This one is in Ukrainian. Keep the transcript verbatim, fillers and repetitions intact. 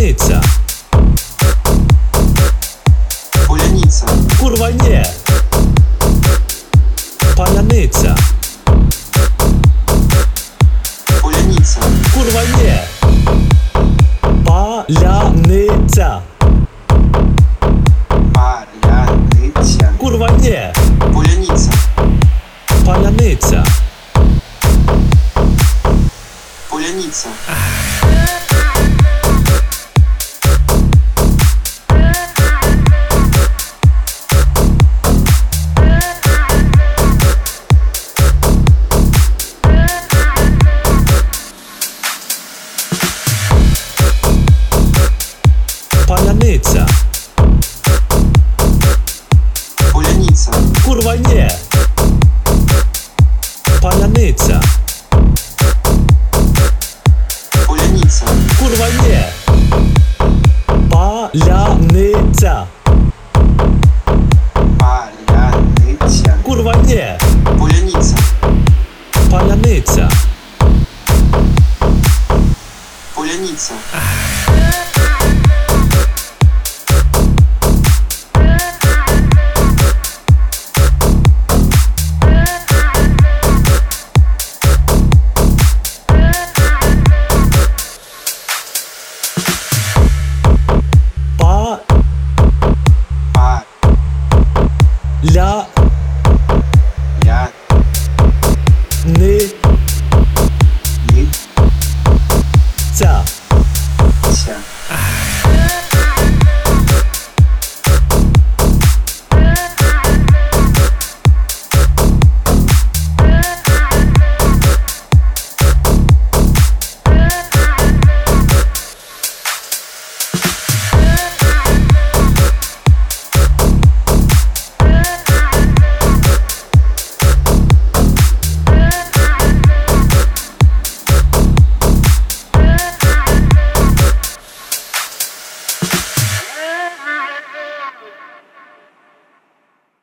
Паляниця. Поляниця. Kurwa nie. Паляниця. Поляниця. Kurwa nie. Паляниця. Паляниця. Kurwa nie. Поляниця. Паляниця. Поляниця. Паляниця. Поляниця. Kurwa nie. Паляниця. Поляниця. Kurwa nie. Паляниця. Паляниця. Kurwa nie. Поляниця. Паляниця. Поляниця. Па. Па. Ля. Я. Ни. Ні. Ця.